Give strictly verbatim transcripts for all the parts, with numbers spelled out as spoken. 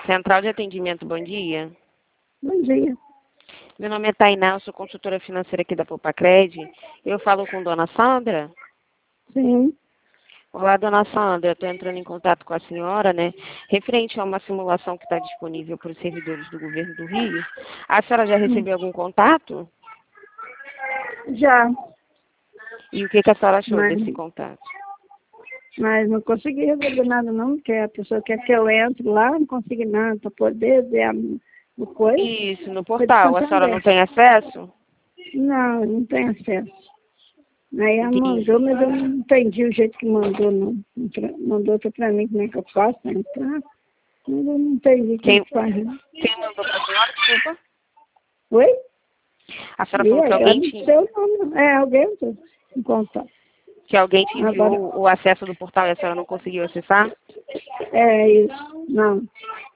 Central de Atendimento, bom dia. Bom dia. Meu nome é Tainá, eu sou consultora financeira aqui da Popacred. Eu falo com dona Sandra? Sim. Olá, dona Sandra, estou entrando em contato com a senhora, né, referente a uma simulação que está disponível para os servidores do Governo do Rio. A senhora já recebeu algum contato? Já, E o que, que a senhora achou mas, desse contato? mas não consegui resolver nada não, porque a pessoa quer que eu entre lá, não consegui nada para poder ver a, o coisa. Isso, no Foi de portal. A senhora Santander. não tem acesso? Não, não tem acesso. Aí ela Entendi. mandou, mas eu não entendi o jeito que mandou, não. Entra- Mandou outra para mim, como é que eu faço para entrar. Mas eu não entendi como é Quem, que faz. Não. quem mandou para a senhora? Desculpa. Oi? A senhora E falou que aí, eu alguém não te, sei o nome. É, alguém tô em contato. que alguém te Agora, enviou o acesso do portal e a senhora não conseguiu acessar? é isso. Não.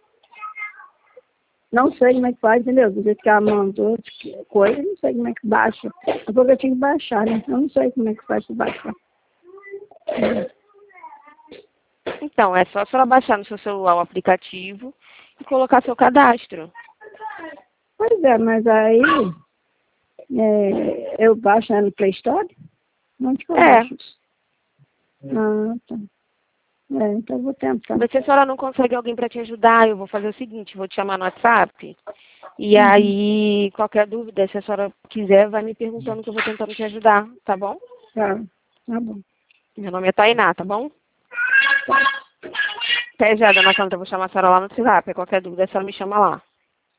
Não sei como é que faz, entendeu? Do jeito que ela mandou, que coisa, não sei como é que baixa. Porque eu tinha que baixar, né? Eu não sei como é que faz para baixar. Então, é só a senhora baixar no seu celular o aplicativo e colocar seu cadastro. Pois é, mas aí é, eu baixo ela no Play Store? Onde que eu É. baixo? Ah, tá. É, então eu vou tentar. Mas se a senhora não consegue alguém para te ajudar, eu vou fazer o seguinte, vou te chamar no WhatsApp. E Uhum. aí, qualquer dúvida, se a senhora quiser, vai me perguntando que eu vou tentando te ajudar, tá bom? Tá, tá bom. Meu nome é Tainá, tá bom? Até já, dona Sandra, eu vou chamar a senhora lá no WhatsApp. Qualquer dúvida, a senhora me chama lá.